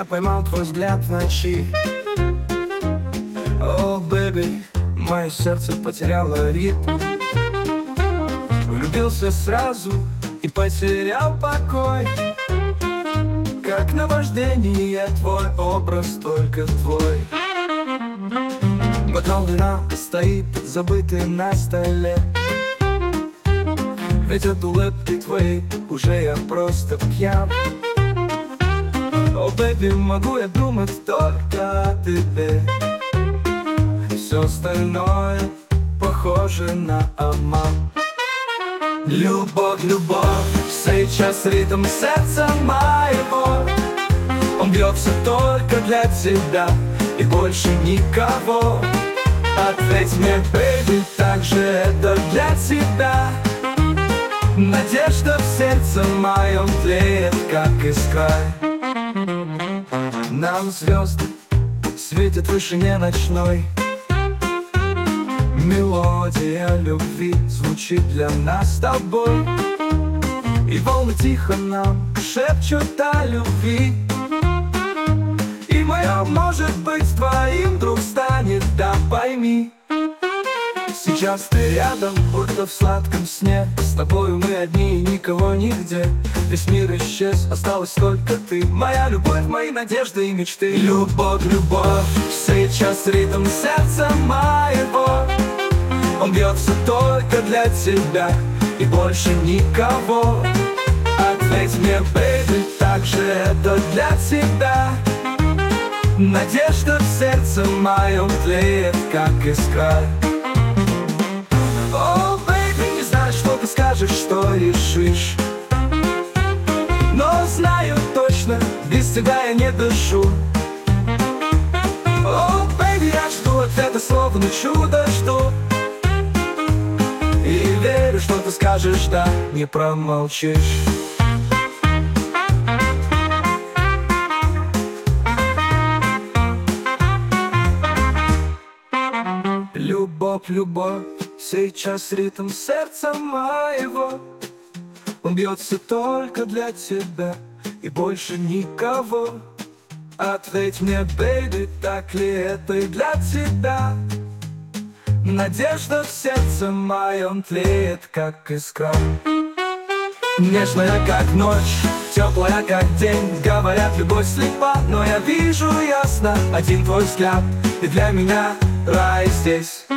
Я поймал твой взгляд в ночи. О, бэби, мое сердце потеряло ритм. Влюбился сразу и потерял покой. Как наваждение, твой образ только твой. Бокал вина стоит забытый на столе. Ведь от улыбки твоей уже я просто пьян. О, бэби, могу я думать только о тебе. Все остальное похоже на обман. Любовь, любовь, сейчас ритм сердца моего. Он бьется только для тебя и больше никого. Ответь мне, бэби, так же это для тебя. Надежда в сердце моем тлеет, как искра. Нам звезды светят в вышине ночной. Мелодия любви звучит для нас с тобой. И волны тихо нам шепчут о любви. И мое, может быть, твоим вдруг станет, да пойми. Сейчас ты рядом, будто в сладком сне. С тобою мы одни и никого нигде. Весь мир исчез, осталась только ты. Моя любовь, мои надежды и мечты. Любовь, любовь, сейчас ритм сердца моего. Он бьется только для тебя и больше никого. Ответь мне, бэби, так же это для тебя. Надежда в сердце моем тлеет, как искра. О, бэби, не знаю, что ты скажешь, что решишь. Но знаю точно, без тебя я не дышу. О, бэби, я жду ответа, словно чудо жду. И верю, что ты скажешь, да, не промолчишь. Любовь, любовь, сейчас ритм сердца моего. Он бьется только для тебя и больше никого. Ответь мне, бэби, так ли это и для тебя? Надежда в сердце моем тлеет, как искра. Нежная, как ночь, теплая, как день. Говорят, любовь слепа, но я вижу ясно один твой взгляд. И для меня рай здесь.